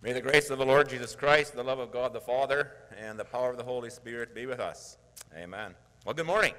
May the grace of the Lord Jesus Christ, the love of God the Father, and the power of the Holy Spirit be with us. Amen. Well, good morning.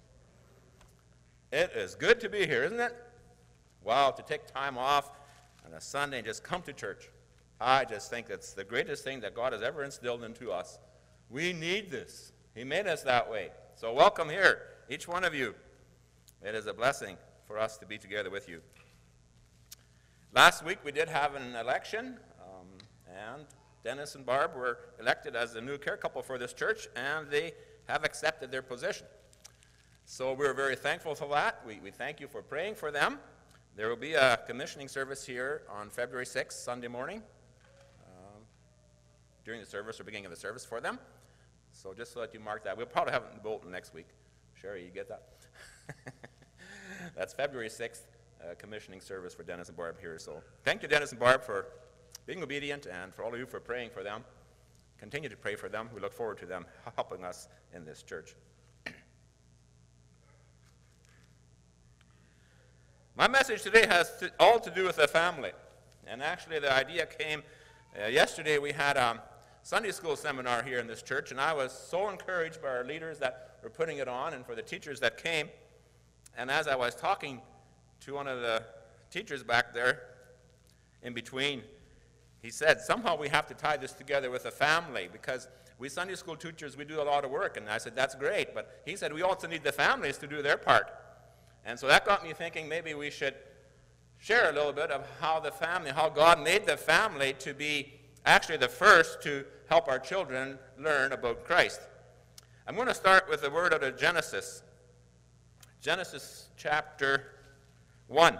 It is good to be here, isn't it? Wow, to take time off on a Sunday and just come to church. I just think it's the greatest thing that God has ever instilled into us. We need this. He made us that way. So welcome here, each one of you. It is a blessing for us to be together with you. Last week we did have an election, and Dennis and Barb were elected as the new care couple for this church, and they have accepted their position. So we're very thankful for that. We thank you for praying for them. There will be a commissioning service here on February 6th, Sunday morning, during the service or beginning of the service for them. So just so that you mark that. We'll probably have it in Bolton next week. Sherry, you get that? That's February 6th, commissioning service for Dennis and Barb here. So thank you, Dennis and Barb, for being obedient, and for all of you for praying for them. Continue to pray for them. We look forward to them helping us in this church. My message today has all to do with the family. And actually the idea came yesterday. We had a Sunday school seminar here in this church, and I was so encouraged by our leaders that were putting it on and for the teachers that came. And as I was talking to one of the teachers back there in between, he said, somehow we have to tie this together with the family, because we Sunday school teachers, we do a lot of work. And I said, that's great. But he said, we also need the families to do their part. And so that got me thinking maybe we should share a little bit of how the family, how God made the family to be actually the first to help our children learn about Christ. I'm going to start with the word out of Genesis. Genesis chapter 1.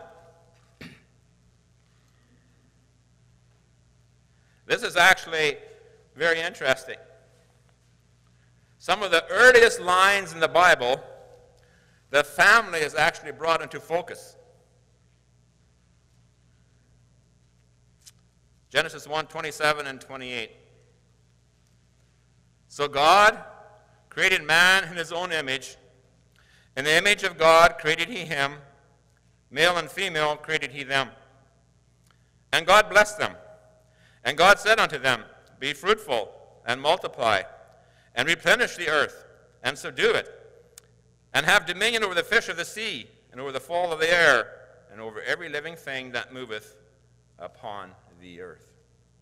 This is actually very interesting. Some of the earliest lines in the Bible, the family is actually brought into focus. Genesis 1:27 and 28. So God created man in his own image. In the image of God created he him. Male and female created he them. And God blessed them. And God said unto them, be fruitful, and multiply, and replenish the earth, and subdue it, and have dominion over the fish of the sea, and over the fowl of the air, and over every living thing that moveth upon the earth.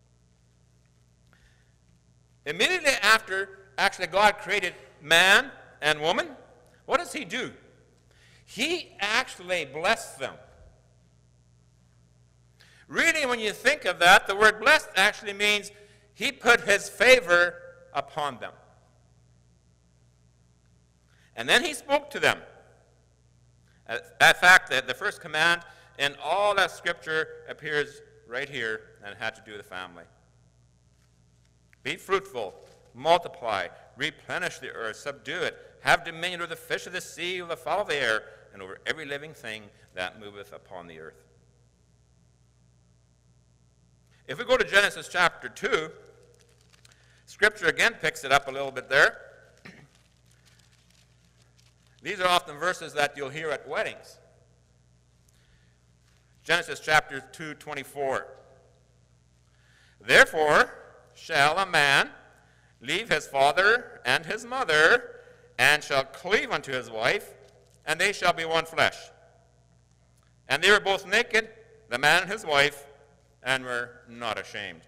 Immediately after, actually, God created man and woman, what does he do? He actually blessed them. Really, when you think of that, the word blessed actually means he put his favor upon them. And then he spoke to them. In fact, the first command in all that scripture appears right here, and it had to do with the family. Be fruitful, multiply, replenish the earth, subdue it, have dominion over the fish of the sea, over the fowl of the air, and over every living thing that moveth upon the earth. If we go to Genesis chapter 2, Scripture again picks it up a little bit there. These are often verses that you'll hear at weddings. Genesis chapter 2:24. Therefore shall a man leave his father and his mother, and shall cleave unto his wife, and they shall be one flesh. And they were both naked, the man and his wife, and were not ashamed.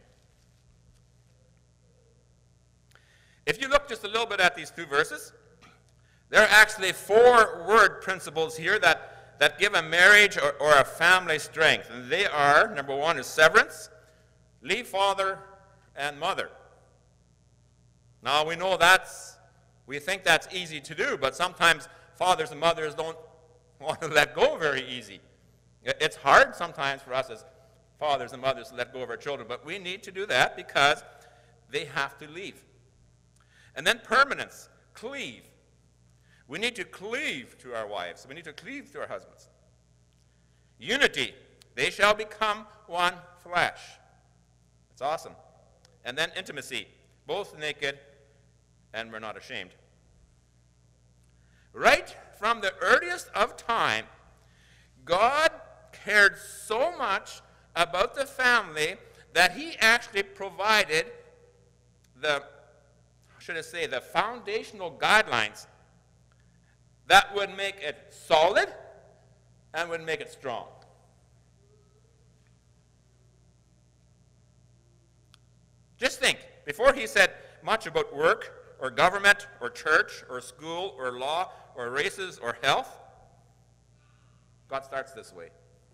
If you look just a little bit at these two verses, there are actually 4 word principles here that give a marriage or a family strength. And they are, number 1 is severance, leave father and mother. Now we know we think that's easy to do, but sometimes fathers and mothers don't want to let go very easy. It's hard sometimes for us as fathers and mothers to let go of our children, but we need to do that because they have to leave. And then permanence, cleave. We need to cleave to our wives. We need to cleave to our husbands. Unity, they shall become one flesh. That's awesome. And then intimacy, both naked and we're not ashamed. Right from the earliest of time, God cared so much about the family that he actually provided the foundational guidelines that would make it solid and would make it strong. Just think, before he said much about work or government or church or school or law or races or health, God starts this way.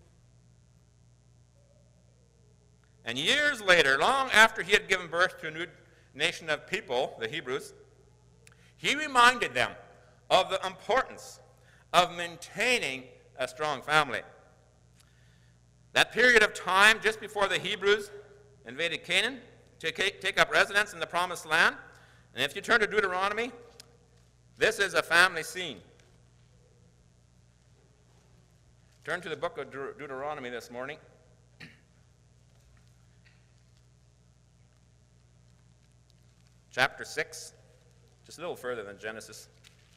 And years later, long after he had given birth to a new nation of people, the Hebrews, he reminded them of the importance of maintaining a strong family. That period of time just before the Hebrews invaded Canaan to take up residence in the Promised Land, and if you turn to Deuteronomy, this is a family scene. Turn to the book of Deuteronomy this morning. Chapter 6, just a little further than Genesis.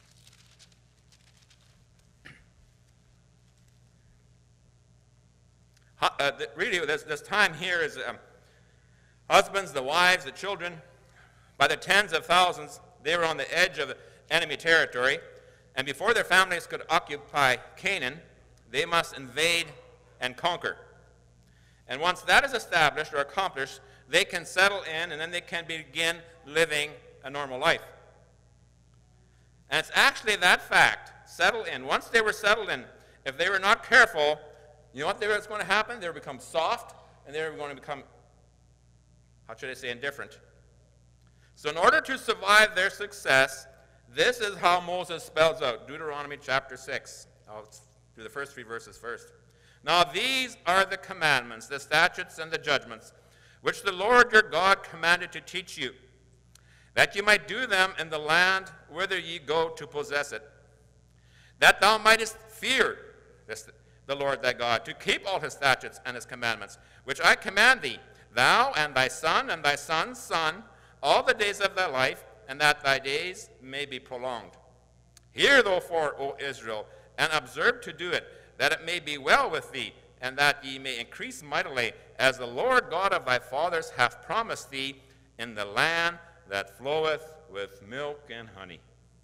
Really, this time here is husbands, the wives, the children, by the tens of thousands, they were on the edge of enemy territory, and before their families could occupy Canaan, they must invade and conquer. And once that is established or accomplished, they can settle in, and then they can begin living a normal life. And it's actually that fact, settle in. Once they were settled in, if they were not careful, you know what was going to happen? They would become soft, and they were going to become, indifferent. So in order to survive their success, this is how Moses spells out Deuteronomy chapter 6. I'll do the first 3 verses first. Now these are the commandments, the statutes, and the judgments, which the Lord your God commanded to teach you, that you might do them in the land whither ye go to possess it, that thou mightest fear the Lord thy God, to keep all his statutes and his commandments, which I command thee, thou and thy son and thy son's son, all the days of thy life, and that thy days may be prolonged. Hear therefore, O Israel, and observe to do it, that it may be well with thee, and that ye may increase mightily, as the Lord God of thy fathers hath promised thee, in the land that floweth with milk and honey.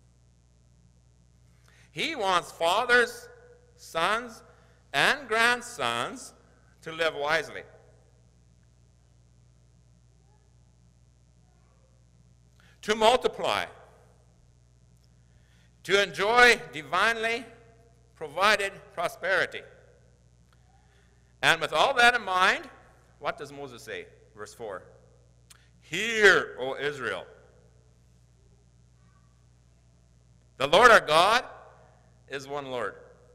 He wants fathers, sons, and grandsons to live wisely. To multiply, to enjoy divinely provided prosperity. And with all that in mind, what does Moses say? Verse 4. Hear, O Israel. The Lord our God is one Lord.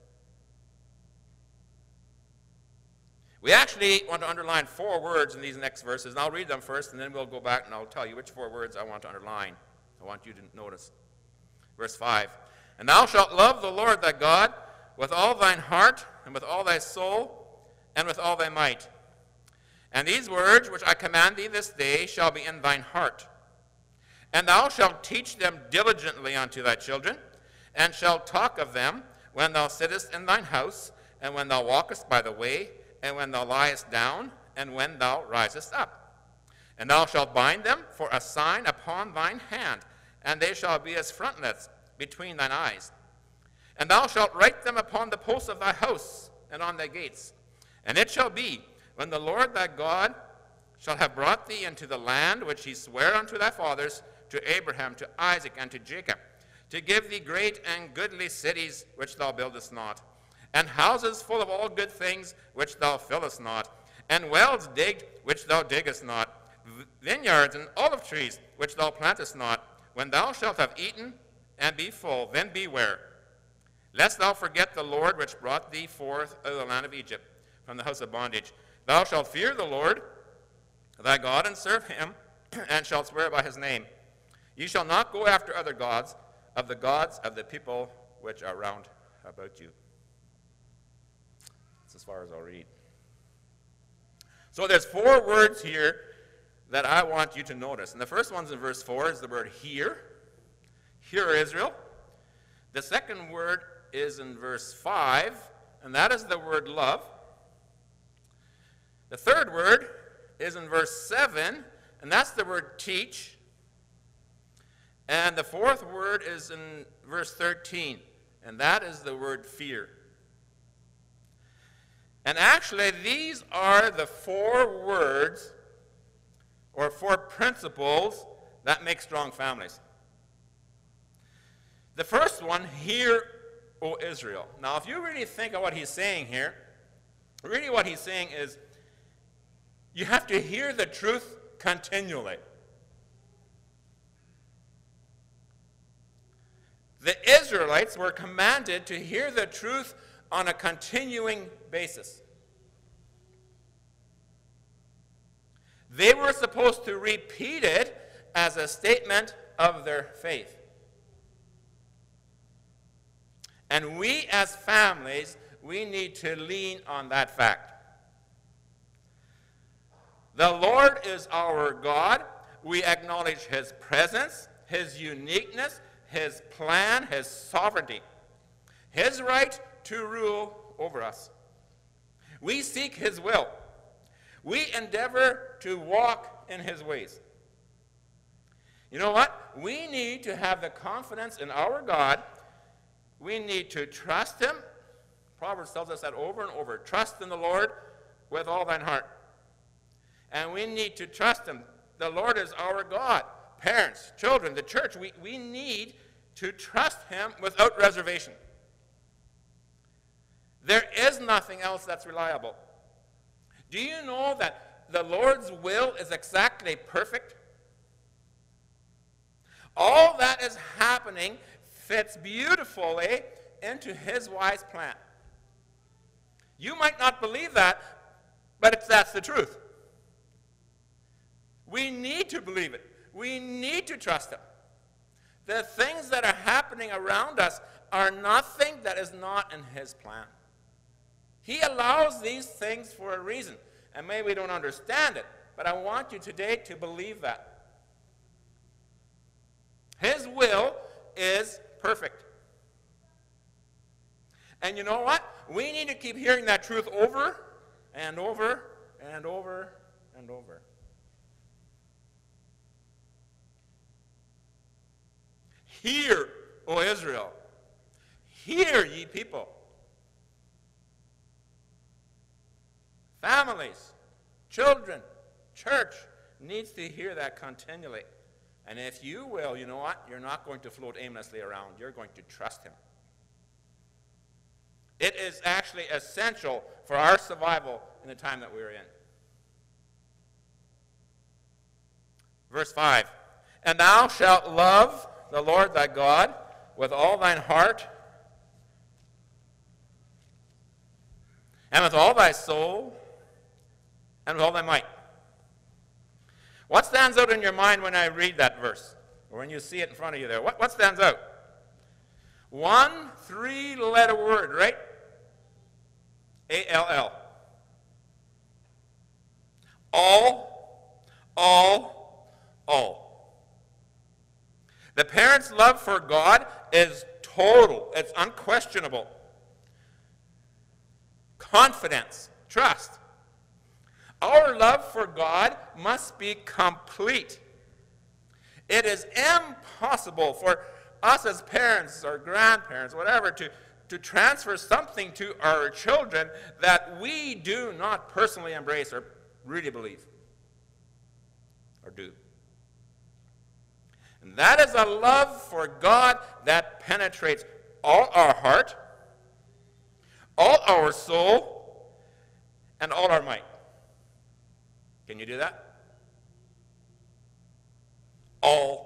We actually want to underline 4 words in these next verses, and I'll read them first, and then we'll go back and I'll tell you which 4 words I want to underline. I want you to notice. Verse 5. And thou shalt love the Lord thy God with all thine heart, and with all thy soul, and with all thy might. And these words which I command thee this day shall be in thine heart. And thou shalt teach them diligently unto thy children, and shalt talk of them when thou sittest in thine house, and when thou walkest by the way, and when thou liest down, and when thou risest up. And thou shalt bind them for a sign upon thine hand, and they shall be as frontlets between thine eyes. And thou shalt write them upon the posts of thy house, and on thy gates. And it shall be, when the Lord thy God shall have brought thee into the land which he sware unto thy fathers, to Abraham, to Isaac, and to Jacob, to give thee great and goodly cities which thou buildest not, and houses full of all good things which thou fillest not, and wells digged which thou diggest not, vineyards and olive trees which thou plantest not. When thou shalt have eaten and be full, then beware, lest thou forget the Lord which brought thee forth out of the land of Egypt, from the house of bondage. Thou shalt fear the Lord thy God, and serve him, and shalt swear by his name. Ye shall not go after other gods of the people which are round about you. That's as far as I'll read. So there's 4 words here that I want you to notice. And the first one's in verse 4 is the word hear. Hear, Israel. The second word is in verse 5, and that is the word love. The third word is in verse 7, and that's the word teach. And the fourth word is in verse 13, and that is the word fear. And actually, these are the 4 words or 4 principles that make strong families. The first one, hear, O Israel. Now, if you really think of what he's saying here, really what he's saying is you have to hear the truth continually. The Israelites were commanded to hear the truth on a continuing basis. They were supposed to repeat it as a statement of their faith. And we as families, we need to lean on that fact. The Lord is our God. We acknowledge his presence, his uniqueness, his plan, his sovereignty, his right to rule over us. We seek his will. We endeavor to walk in his ways. You know what? We need to have the confidence in our God. We need to trust him. Proverbs tells us that over and over. Trust in the Lord with all thine heart. And we need to trust him. The Lord is our God. Parents, children, the church, we need to trust him without reservation. There is nothing else that's reliable. Do you know that the Lord's will is exactly perfect? All that is happening fits beautifully into his wise plan. You might not believe that, but that's the truth. We need to believe it. We need to trust him. The things that are happening around us are nothing that is not in his plan. He allows these things for a reason. And maybe we don't understand it, but I want you today to believe that. His will is perfect. And you know what? We need to keep hearing that truth over and over and over and over. Hear, O Israel. Hear, ye people. Families, children, church needs to hear that continually. And if you will, you know what? You're not going to float aimlessly around. You're going to trust him. It is actually essential for our survival in the time that we're in. Verse 5. And thou shalt love the Lord thy God with all thine heart and with all thy soul and with all thy might. What stands out in your mind when I read that verse? Or when you see it in front of you there? What stands out? 1 3-letter word, right? A-L-L. All. The parent's love for God is total. It's unquestionable. Confidence, trust. Our love for God must be complete. It is impossible for us as parents or grandparents, whatever, to transfer something to our children that we do not personally embrace or really believe or do. And that is a love for God that penetrates all our heart, all our soul, and all our might. Can you do that? All.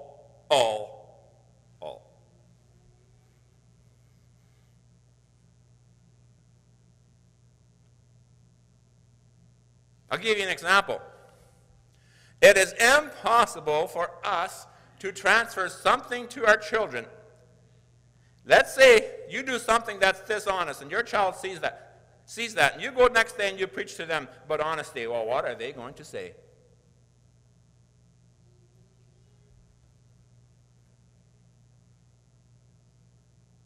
I'll give you an example. It is impossible for us to transfer something to our children. Let's say you do something that's dishonest and your child sees that, and you go next day and you preach to them about honesty. Well, what are they going to say?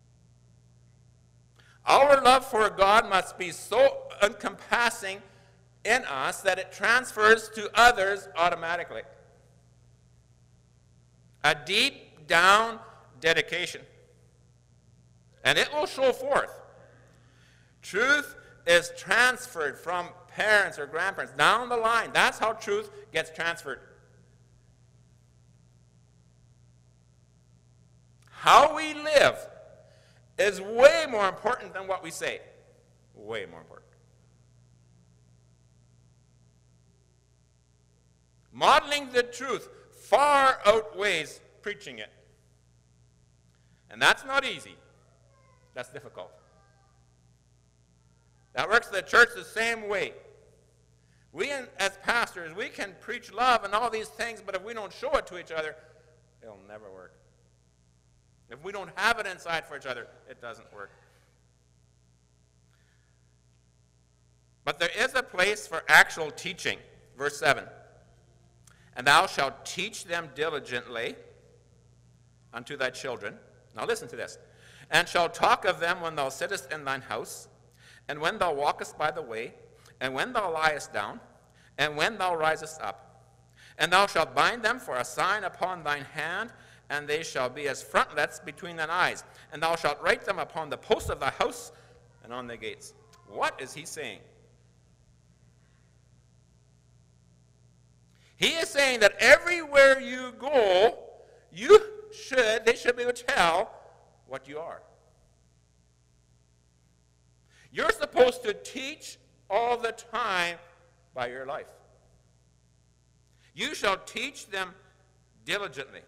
Our love for God must be so encompassing in us that it transfers to others automatically. A deep down dedication. And it will show forth. Truth is transferred from parents or grandparents down the line. That's how truth gets transferred. How we live is way more important than what we say. Way more important. Modeling the truth far outweighs preaching it. And that's not easy. That's difficult. That works in the church the same way. We, as pastors, we can preach love and all these things, but if we don't show it to each other, it'll never work. If we don't have it inside for each other, it doesn't work. But there is a place for actual teaching. Verse 7. And thou shalt teach them diligently unto thy children. Now listen to this. And shalt talk of them when thou sittest in thine house, and when thou walkest by the way, and when thou liest down, and when thou risest up. And thou shalt bind them for a sign upon thine hand, and they shall be as frontlets between thine eyes. And thou shalt write them upon the posts of thy house and on the gates. What is he saying? He is saying that everywhere you go, they should be able to tell what you are. You're supposed to teach all the time by your life. You shall teach them diligently.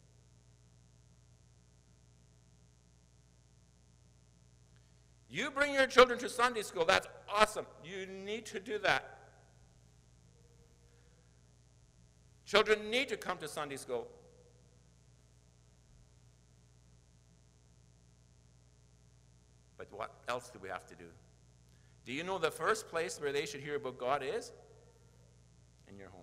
You bring your children to Sunday school. That's awesome. You need to do that. Children need to come to Sunday school. But what else do we have to do? Do you know the first place where they should hear about God is? In your home.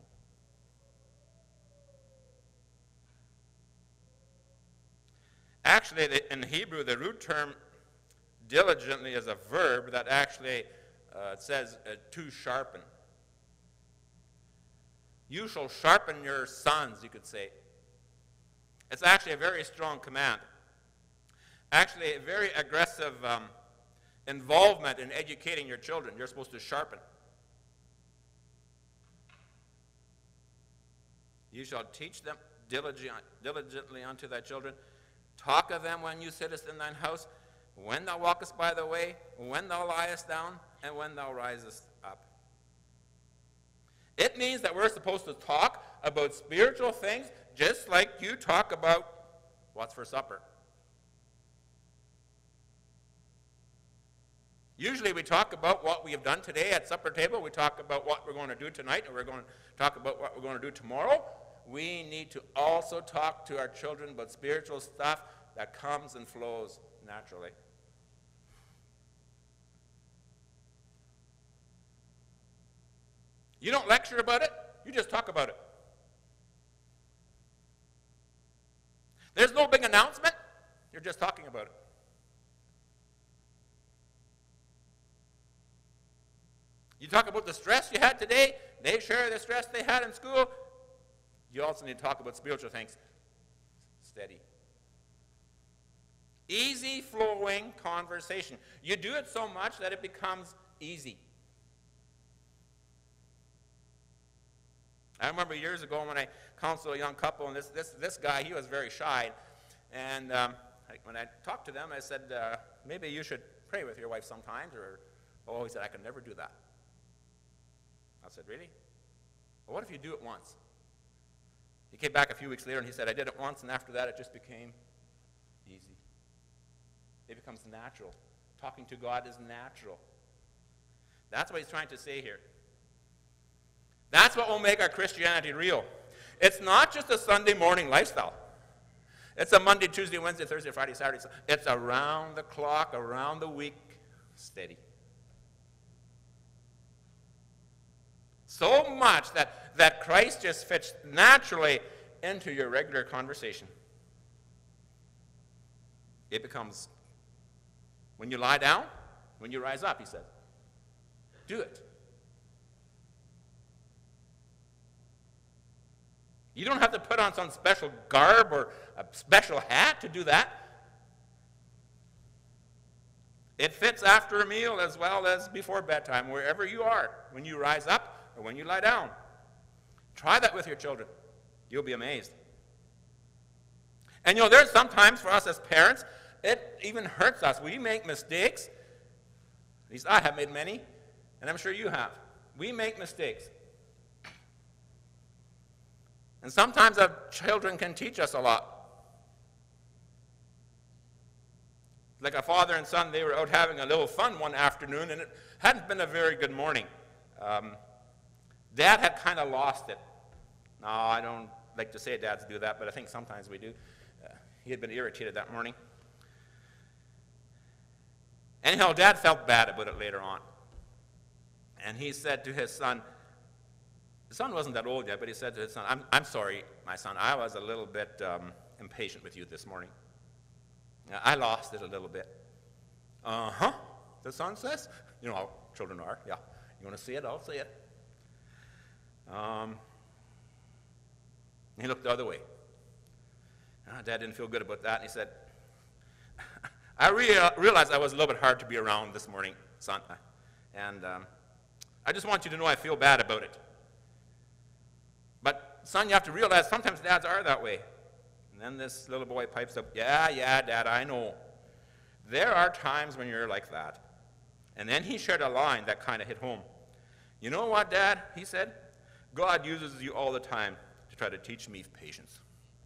Actually, in Hebrew, the root term diligently is a verb that actually says to sharpen. You shall sharpen your sons, you could say. It's actually a very strong command. Actually, a very aggressive involvement in educating your children. You're supposed to sharpen. You shall teach them diligently unto thy children. Talk of them when you sittest in thine house, when thou walkest by the way, when thou liest down, and when thou risest up. It means that we're supposed to talk about spiritual things just like you talk about what's for supper. Usually we talk about what we have done today at supper table. We talk about what we're going to do tonight, and we're going to talk about what we're going to do tomorrow. We need to also talk to our children about spiritual stuff that comes and flows naturally. You don't lecture about it, you just talk about it. There's no big announcement, you're just talking about it. You talk about the stress you had today, they share the stress they had in school. You also need to talk about spiritual things. Steady. Easy flowing conversation. You do it so much that it becomes easy. I remember years ago when I counseled a young couple, and this guy, he was very shy. And when I talked to them, I said, maybe you should pray with your wife sometimes. He said, I could never do that. I said, really? Well, what if you do it once? He came back a few weeks later and he said, I did it once, and after that it just became easy. It becomes natural. Talking to God is natural. That's what he's trying to say here. That's what will make our Christianity real. It's not just a Sunday morning lifestyle. It's a Monday, Tuesday, Wednesday, Thursday, Friday, Saturday. It's around the clock, around the week, steady. So much that Christ just fits naturally into your regular conversation. It becomes, when you lie down, when you rise up, he said. Do it. You don't have to put on some special garb or a special hat to do that. It fits after a meal as well as before bedtime, wherever you are, when you rise up or when you lie down. Try that with your children. You'll be amazed. And there's sometimes for us as parents, it even hurts us. We make mistakes. At least I have made many, and I'm sure you have. We make mistakes. And sometimes our children can teach us a lot. Like a father and son, they were out having a little fun one afternoon, and it hadn't been a very good morning. Dad had kind of lost it. No, I don't like to say dads do that, but I think sometimes we do. He had been irritated that morning. Anyhow, Dad felt bad about it later on. And he said to his son, the son wasn't that old yet, but he said to his son, I'm sorry, my son, I was a little bit impatient with you this morning. I lost it a little bit. Uh-huh, the son says. You know how children are. Yeah, you want to see it? I'll see it. He looked the other way. Dad didn't feel good about that, and he said, I realized I was a little bit hard to be around this morning, son, and I just want you to know I feel bad about it. But, son, you have to realize sometimes dads are that way. And then this little boy pipes up, yeah, Dad, I know. There are times when you're like that. And then he shared a line that kind of hit home. You know what, Dad? He said, God uses you all the time to try to teach me patience.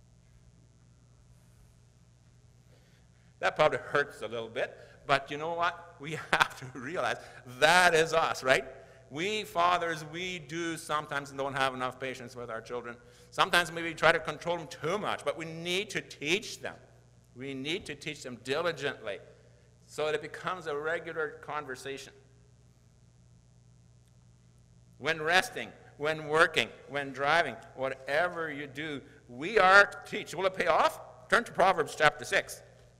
That probably hurts a little bit, but you know what? We have to realize that is us, right? We fathers, we do sometimes don't have enough patience with our children. Sometimes maybe we try to control them too much, but we need to teach them. We need to teach them diligently so that it becomes a regular conversation. When resting, when working, when driving, whatever you do, we are to teach. Will it pay off? Turn to Proverbs chapter 6.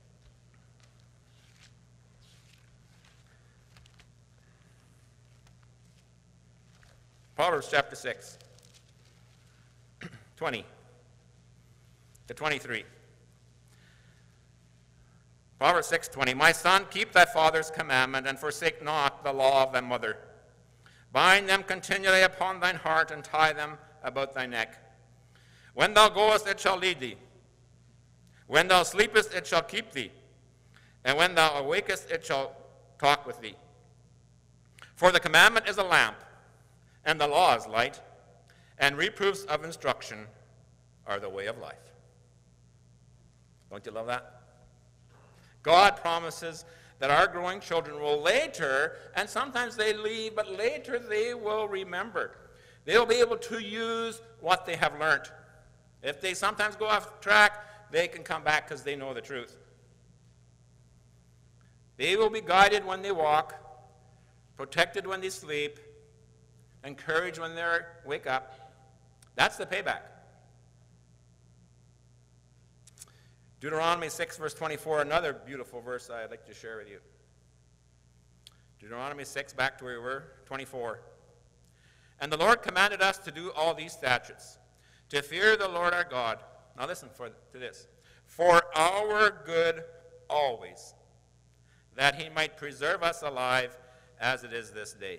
Proverbs chapter 6, 20 to 23. Proverbs 6:20. My son, keep thy father's commandment, and forsake not the law of thy mother. Bind them continually upon thine heart, and tie them about thy neck. When thou goest, it shall lead thee. When thou sleepest, it shall keep thee. And when thou awakest, it shall talk with thee. For the commandment is a lamp, and the law is light, and reproofs of instruction are the way of life. Don't you love that? God promises that our growing children will later, and sometimes they leave, but later they will remember. They'll be able to use what they have learned. If they sometimes go off track, they can come back because they know the truth. They will be guided when they walk, protected when they sleep, encouraged when they wake up. That's the payback. Deuteronomy 6, verse 24, another beautiful verse I'd like to share with you. Deuteronomy 6, back to where we were, 24. And the Lord commanded us to do all these statutes, to fear the Lord our God. Now listen to this. For our good always, that he might preserve us alive as it is this day.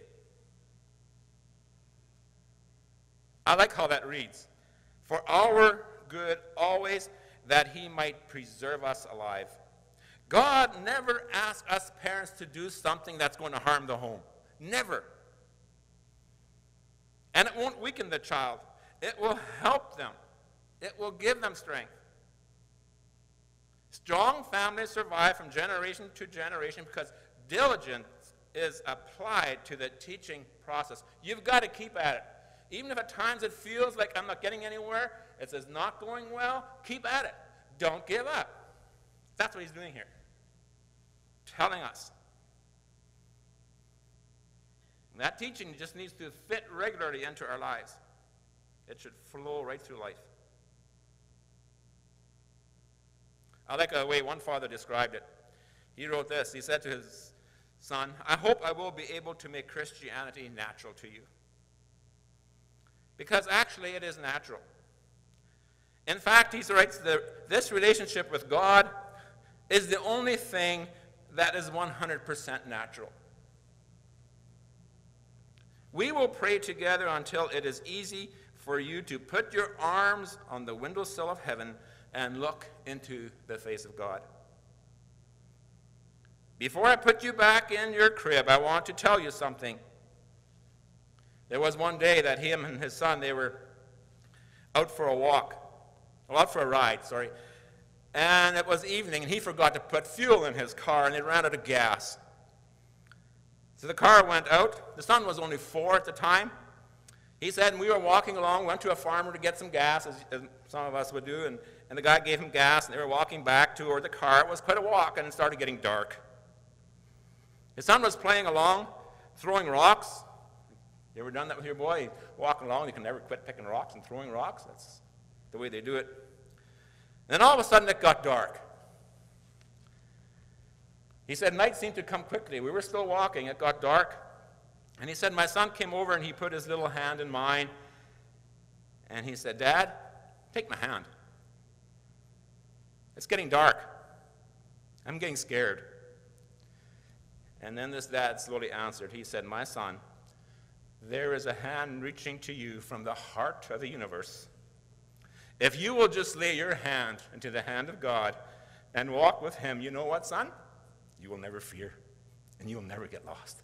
I like how that reads. For our good always, that he might preserve us alive. God never asks us parents to do something that's going to harm the home. Never. And it won't weaken the child. It will help them. It will give them strength. Strong families survive from generation to generation because diligence is applied to the teaching process. You've got to keep at it. Even if at times it feels like I'm not getting anywhere, it says not going well, keep at it. Don't give up. That's what he's doing here. Telling us. And that teaching just needs to fit regularly into our lives. It should flow right through life. I like the way one father described it. He wrote this. He said to his son, I hope I will be able to make Christianity natural to you. Because actually it is natural. In fact, he writes that this relationship with God is the only thing that is 100% natural. We will pray together until it is easy for you to put your arms on the windowsill of heaven and look into the face of God. Before I put you back in your crib, I want to tell you something. There was one day that him and his son, they were out for a ride, and it was evening, and he forgot to put fuel in his car, and they ran out of gas. So the car went out. The son was only 4 at the time. He said, and we were walking along, went to a farmer to get some gas, as some of us would do, and the guy gave him gas, and they were walking back toward the car. It was quite a walk, and it started getting dark. His son was playing along, throwing rocks. You ever done that with your boy? He's walking along, you can never quit picking rocks and throwing rocks. That's the way they do it. Then all of a sudden it got dark. He said, night seemed to come quickly. We were still walking, it got dark. And he said, my son came over and he put his little hand in mine. And he said, Dad, take my hand. It's getting dark. I'm getting scared. And then this dad slowly answered. He said, my son, there is a hand reaching to you from the heart of the universe. If you will just lay your hand into the hand of God and walk with him, you know what, son? You will never fear, and you will never get lost.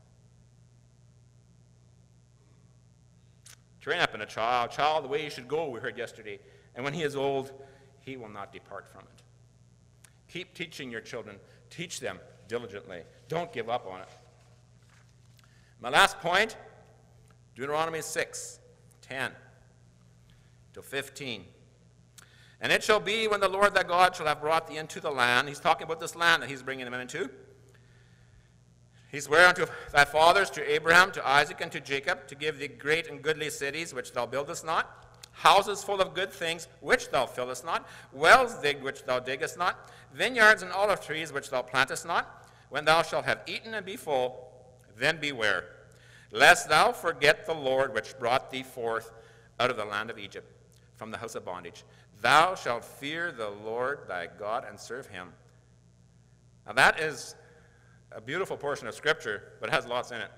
Train up in a child the way he should go, we heard yesterday. And when he is old, he will not depart from it. Keep teaching your children. Teach them diligently. Don't give up on it. My last point, Deuteronomy 6:10 to 15. And it shall be when the Lord thy God shall have brought thee into the land. He's talking about this land that he's bringing them into. He sware unto thy fathers, to Abraham, to Isaac, and to Jacob, to give thee great and goodly cities, which thou buildest not, houses full of good things, which thou fillest not, wells digged, which thou diggest not, vineyards and olive trees, which thou plantest not. When thou shalt have eaten and be full, then beware, lest thou forget the Lord, which brought thee forth out of the land of Egypt, from the house of bondage. Thou shalt fear the Lord thy God and serve him. Now that is a beautiful portion of Scripture, but it has lots in it.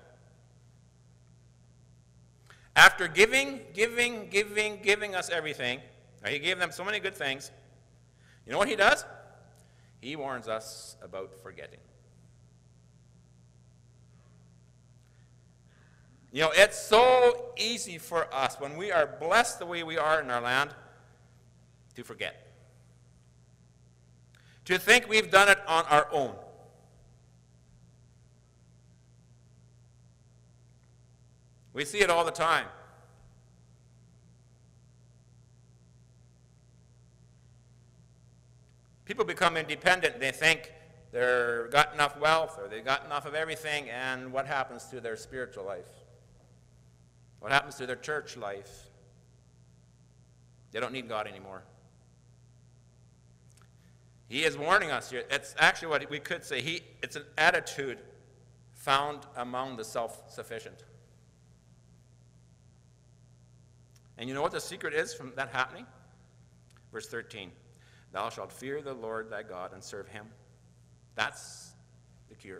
After giving us everything, he gave them so many good things, you know what he does? He warns us about forgetting. You know, it's so easy for us when we are blessed the way we are in our land to forget. To think we've done it on our own. We see it all the time. People become independent. They think they've got enough wealth or they've got enough of everything, and what happens to their spiritual life? What happens to their church life? They don't need God anymore. He is warning us here. It's actually what we could say. It's an attitude found among the self-sufficient. And you know what the secret is from that happening? Verse 13. Thou shalt fear the Lord thy God and serve him. That's the cure.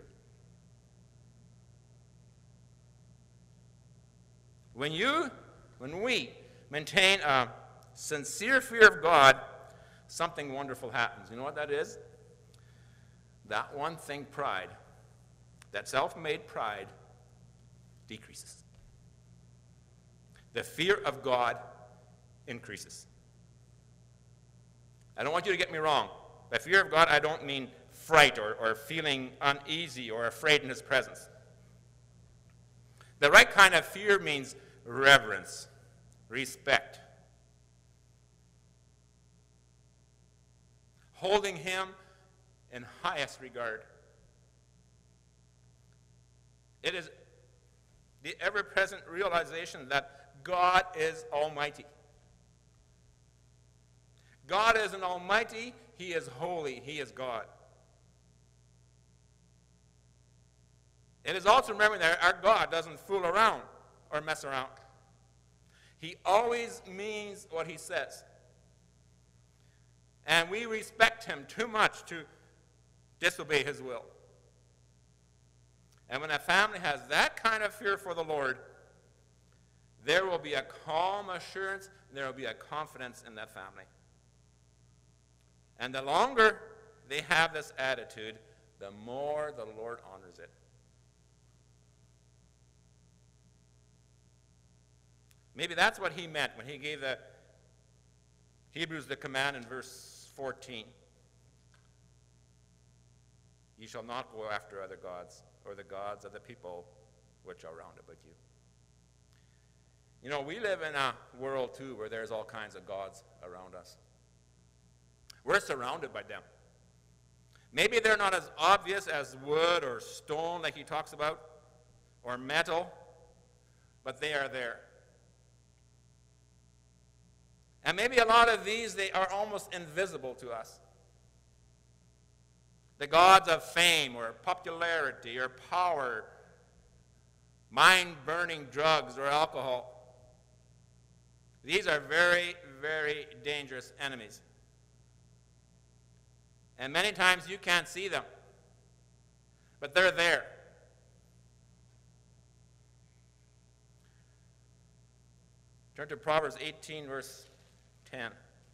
When we maintain a sincere fear of God, something wonderful happens. You know what that is? That one thing, pride, that self-made pride, decreases. The fear of God increases. I don't want you to get me wrong. By fear of God, I don't mean fright or feeling uneasy or afraid in his presence. The right kind of fear means reverence, respect, holding him in highest regard. It is the ever-present realization that God is almighty. God is an almighty, he is holy, he is God. It is also remembering that our God doesn't fool around or mess around. He always means what he says. And we respect him too much to disobey his will. And when a family has that kind of fear for the Lord, there will be a calm assurance, and there will be a confidence in that family. And the longer they have this attitude, the more the Lord honors it. Maybe that's what he meant when he gave the Hebrews the command in verse 14. Ye shall not go after other gods, or the gods of the people which are round about you. You know, we live in a world, too, where there's all kinds of gods around us. We're surrounded by them. Maybe they're not as obvious as wood or stone, like he talks about, or metal, but they are there. And maybe a lot of these, they are almost invisible to us. The gods of fame or popularity or power, mind-burning drugs or alcohol. These are very, very dangerous enemies. And many times you can't see them, but they're there. Turn to Proverbs 18, verse 10.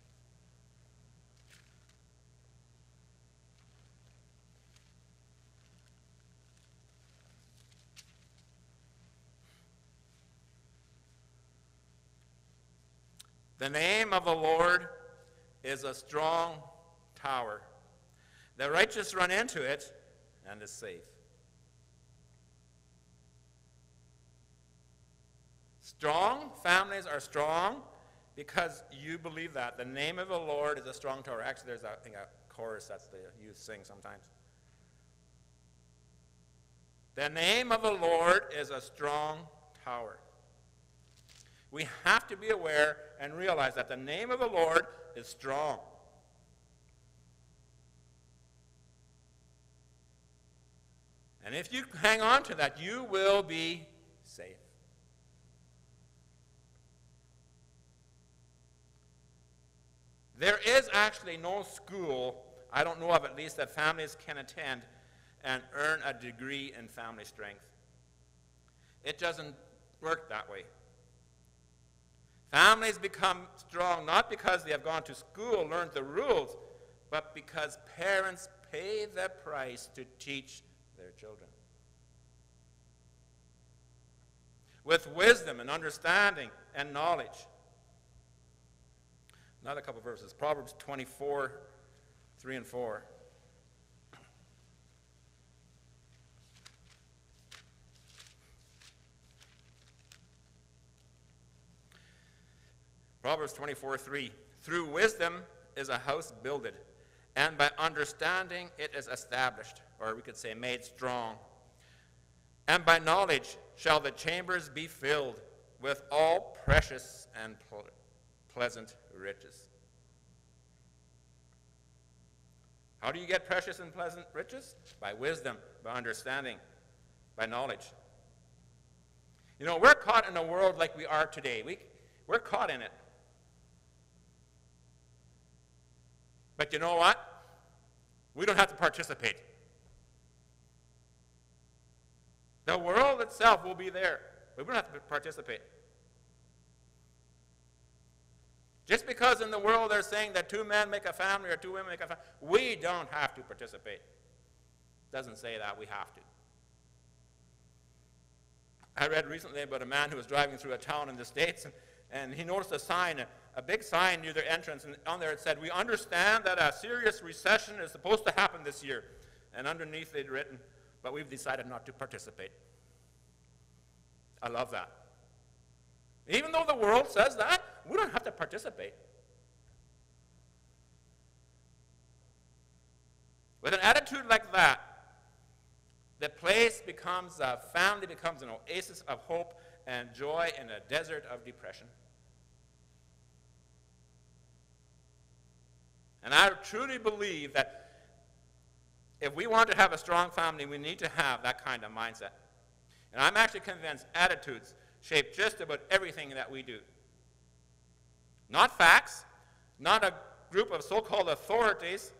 The name of the Lord is a strong tower. The righteous run into it and is safe. Strong families are strong because you believe that. The name of the Lord is a strong tower. Actually, there's a chorus that the youth sing sometimes. The name of the Lord is a strong tower. We have to be aware and realize that the name of the Lord is strong. And if you hang on to that, you will be safe. There is actually no school, I don't know of at least, that families can attend and earn a degree in family strength. It doesn't work that way. Families become strong not because they have gone to school, learned the rules, but because parents pay the price to teach their children. With wisdom and understanding and knowledge. Another couple of verses. Proverbs 24, 3 and 4. Proverbs 24, 3. Through wisdom is a house builded, and by understanding it is established, or we could say made strong. And by knowledge shall the chambers be filled with all precious and pleasant riches. How do you get precious and pleasant riches? By wisdom, by understanding, by knowledge. You know, we're caught in a world like we are today. We're caught in it. But you know what? We don't have to participate. The world itself will be there, but we don't have to participate. Just because in the world they're saying that 2 men make a family or 2 women make a family, we don't have to participate. It doesn't say that we have to. I read recently about a man who was driving through a town in the States, and he noticed a sign, a big sign near their entrance, and on there it said, "We understand that a serious recession is supposed to happen this year." And underneath they'd written, "But we've decided not to participate." I love that. Even though the world says that, we don't have to participate. With an attitude like that, the place becomes, a family becomes an oasis of hope and joy in a desert of depression. And I truly believe that if we want to have a strong family, we need to have that kind of mindset. And I'm actually convinced attitudes shape just about everything that we do. Not facts, not a group of so-called authorities,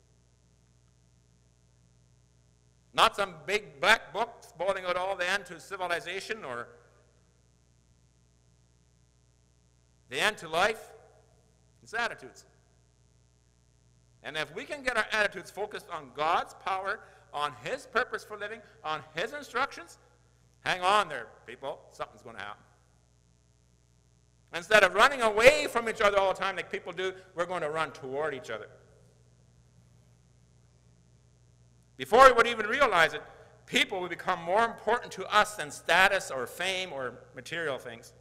not some big black book spelling out all the end to civilization or the end to life. It's attitudes. And if we can get our attitudes focused on God's power, on His purpose for living, on His instructions, hang on there, people. Something's going to happen. Instead of running away from each other all the time like people do, we're going to run toward each other. Before we would even realize it, people will become more important to us than status or fame or material things.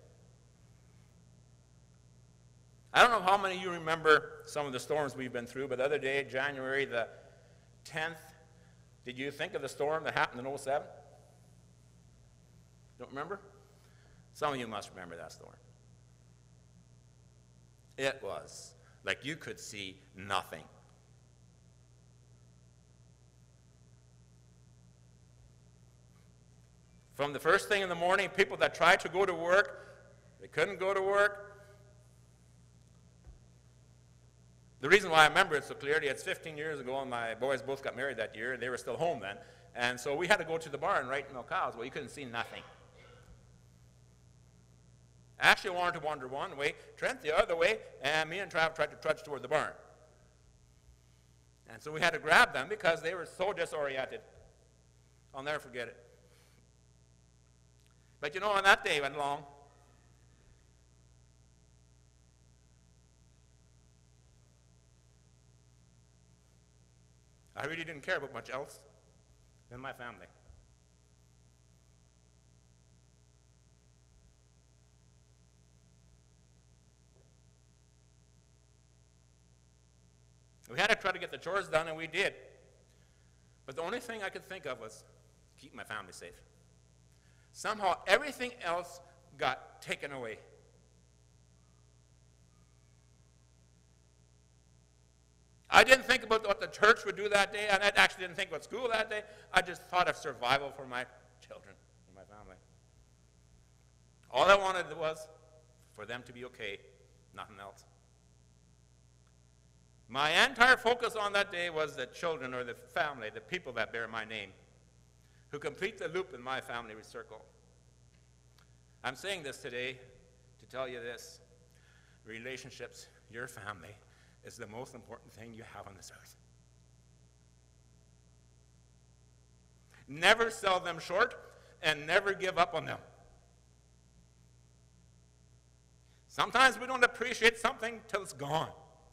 I don't know how many of you remember some of the storms we've been through, but the other day, January the 10th, did you think of the storm that happened in 2007? Don't remember? Some of you must remember that storm. It was like you could see nothing. From the first thing in the morning, people that tried to go to work, they couldn't go to work. The reason why I remember it so clearly, it's 15 years ago, and my boys both got married that year. They were still home then. And so we had to go to the barn, right, and milk cows. Well, you couldn't see nothing. Ashley wanted to wander one way, Trent the other way, and me and Trav tried to trudge toward the barn. And so we had to grab them because they were so disoriented. I'll never forget it. But you know, on that day went along. I really didn't care about much else than my family. We had to try to get the chores done, and we did. But the only thing I could think of was keep my family safe. Somehow everything else got taken away. I didn't think about what the church would do that day, and I actually didn't think about school that day. I just thought of survival for my children and my family. All I wanted was for them to be okay, nothing else. My entire focus on that day was the children or the family, the people that bear my name, who complete the loop in my family circle. I'm saying this today to tell you this. Relationships, your family, is the most important thing you have on this earth. Never sell them short and never give up on them. Sometimes we don't appreciate something till it's gone.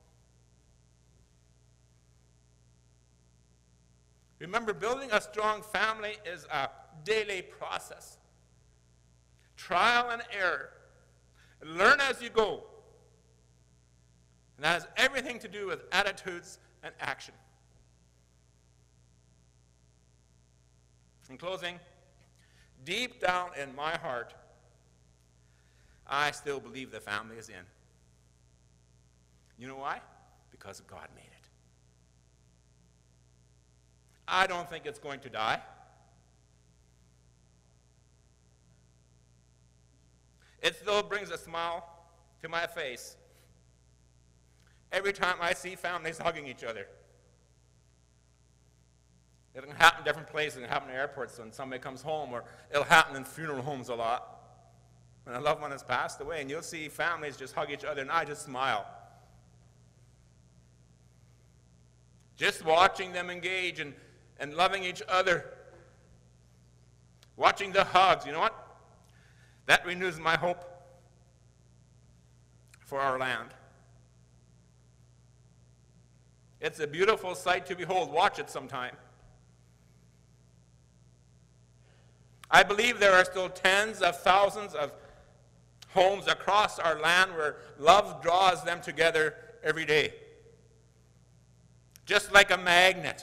Remember, building a strong family is a daily process. Trial and error. Learn as you go. And that has everything to do with attitudes and action. In closing, deep down in my heart, I still believe the family is in. You know why? Because God made it. I don't think it's going to die. It still brings a smile to my face every time I see families hugging each other. It'll happen in different places. It'll happen in airports when somebody comes home, or it'll happen in funeral homes a lot. When a loved one has passed away, and you'll see families just hug each other, and I just smile. Just watching them engage and loving each other. Watching the hugs, you know what? That renews my hope for our land. It's a beautiful sight to behold. Watch it sometime. I believe there are still tens of thousands of homes across our land where love draws them together every day. Just like a magnet.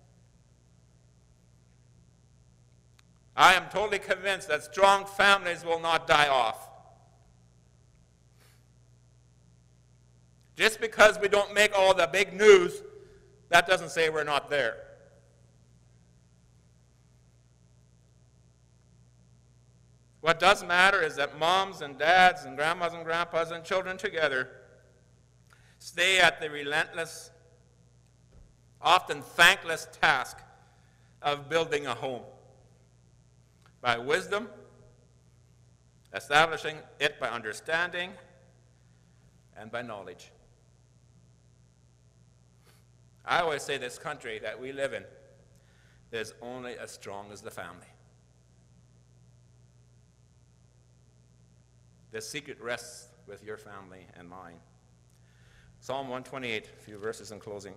I am totally convinced that strong families will not die off. Just because we don't make all the big news, that doesn't say we're not there. What does matter is that moms and dads and grandmas and grandpas and children together stay at the relentless, often thankless task of building a home by wisdom, establishing it by understanding, and by knowledge. I always say this country that we live in is only as strong as the family. The secret rests with your family and mine. Psalm 128, a few verses in closing.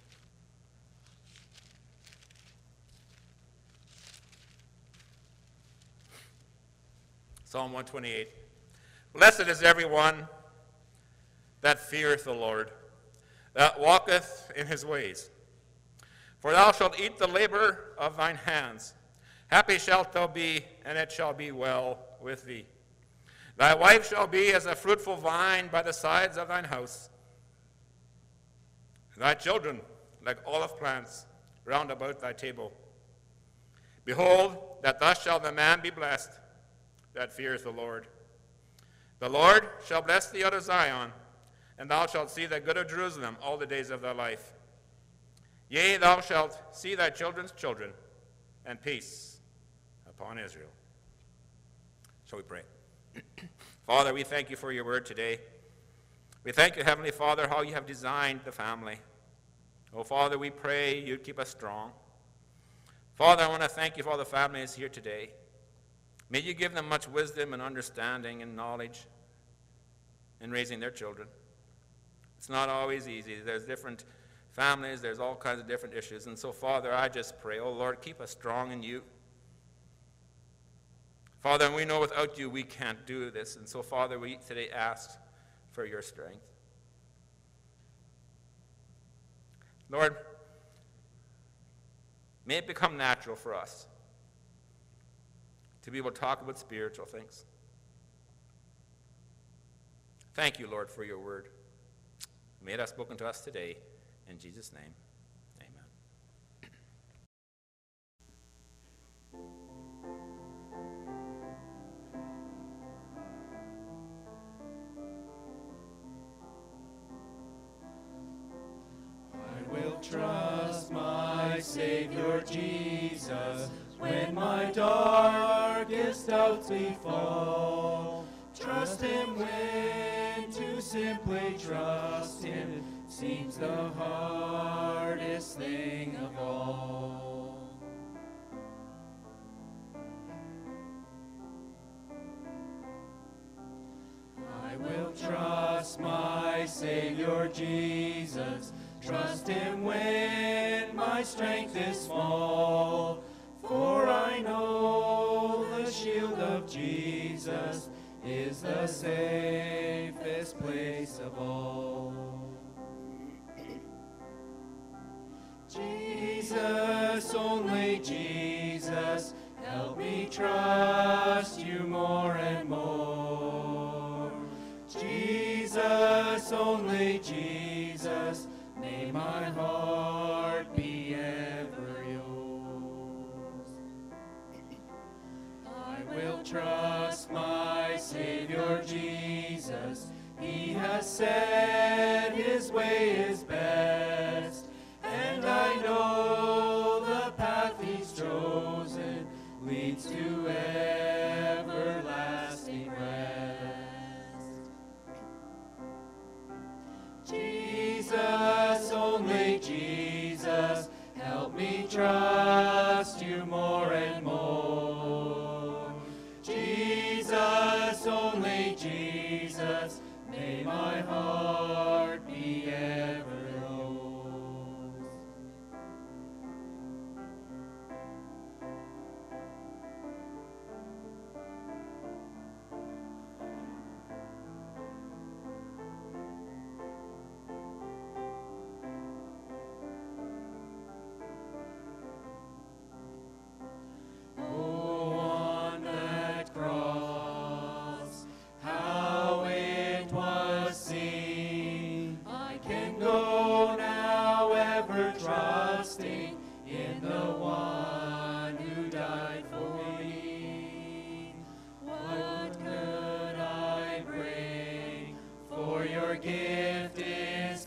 Psalm 128. Blessed is everyone that feareth the Lord, that walketh in his ways. For thou shalt eat the labor of thine hands. Happy shalt thou be, and it shall be well with thee. Thy wife shall be as a fruitful vine by the sides of thine house. Thy children like olive plants round about thy table. Behold, that thus shall the man be blessed that feareth the Lord. The Lord shall bless thee out of Zion, and thou shalt see the good of Jerusalem all the days of thy life. Yea, thou shalt see thy children's children, and peace upon Israel. Shall we pray? Father, we thank you for your word today. We thank you, Heavenly Father, how you have designed the family. Oh, Father, we pray you'd keep us strong. Father, I want to thank you for all the families here today. May you give them much wisdom and understanding and knowledge in raising their children. It's not always easy. There's different families. There's all kinds of different issues. And so, Father, I just pray, oh, Lord, keep us strong in you. Father, and we know without you we can't do this. And so, Father, we today ask for your strength. Lord, may it become natural for us to be able to talk about spiritual things. Thank you, Lord, for your word. May it have spoken to us today. In Jesus' name, amen. I will trust my Savior Jesus when my darkest doubts befall. Trust him when to simply trust him seems the hardest thing of all. I will trust my Savior Jesus, trust him when my strength is small. For I know the shield of Jesus is the safest place of all. Jesus, only Jesus, help me trust you more and more. Jesus, only Jesus, may my heart be ever yours. I will trust my Savior Jesus, he has said his way is best, and I know the path he's chosen leads to everlasting rest. Jesus, only Jesus, help me trust you more and more. Jesus, only Jesus, may my heart be ever yours. Oh, on that cross, how it was seen. I can go now ever trusting in the one who died for me. What could I bring? For your gift is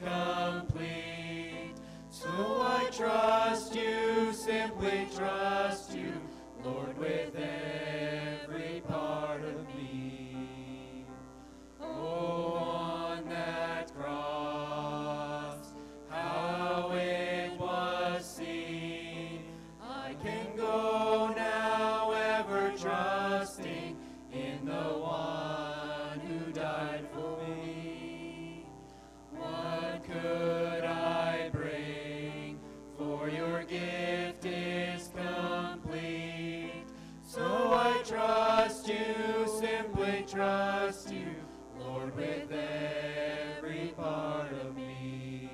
trust you, Lord, with every part of me.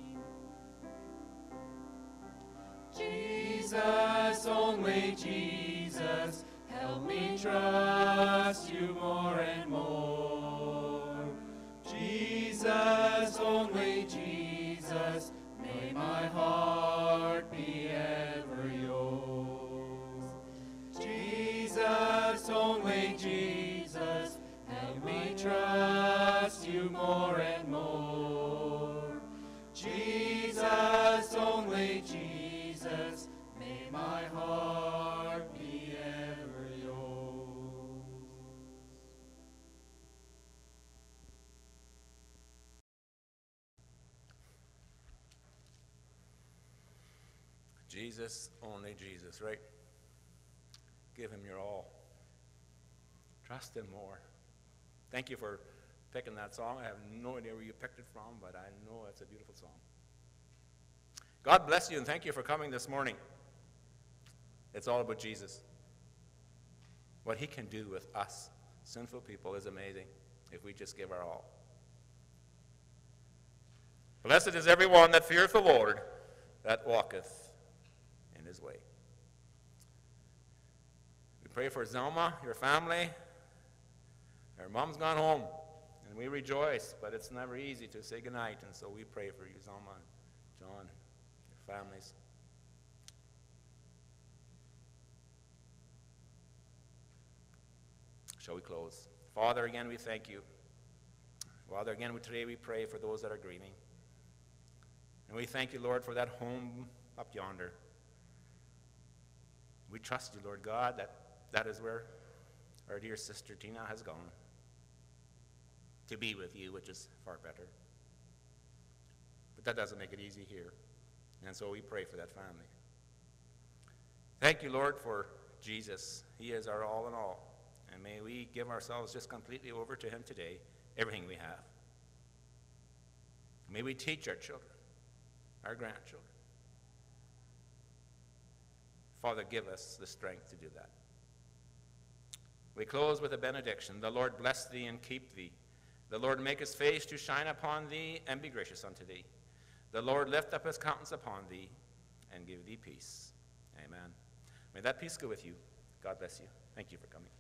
Jesus, only Jesus, help me trust you more and more. Jesus, only Jesus, may my heart be ever yours. Jesus, only Jesus, help me trust you more and more. Jesus, only Jesus, may my heart be ever yours. Jesus, only Jesus, right? Give him your all. Trust him more. Thank you for picking that song. I have no idea where you picked it from, but I know it's a beautiful song. God bless you, and thank you for coming this morning. It's all about Jesus. What he can do with us, sinful people, is amazing if we just give our all. Blessed is everyone that feareth the Lord, that walketh in his way. We pray for Zelma, your family. Her mom's gone home, and we rejoice, but it's never easy to say goodnight, and so we pray for you, Zelma, John, your families. Shall we close? Father, again, we thank you. Father, again, today we pray for those that are grieving. And we thank you, Lord, for that home up yonder. We trust you, Lord God, that that is where our dear sister Tina has gone to be with you, which is far better. But that doesn't make it easy here. And so we pray for that family. Thank you, Lord, for Jesus. He is our all in all. And may we give ourselves just completely over to him today, everything we have. May we teach our children, our grandchildren. Father, give us the strength to do that. We close with a benediction. The Lord bless thee and keep thee. The Lord make his face to shine upon thee and be gracious unto thee. The Lord lift up his countenance upon thee and give thee peace. Amen. May that peace go with you. God bless you. Thank you for coming.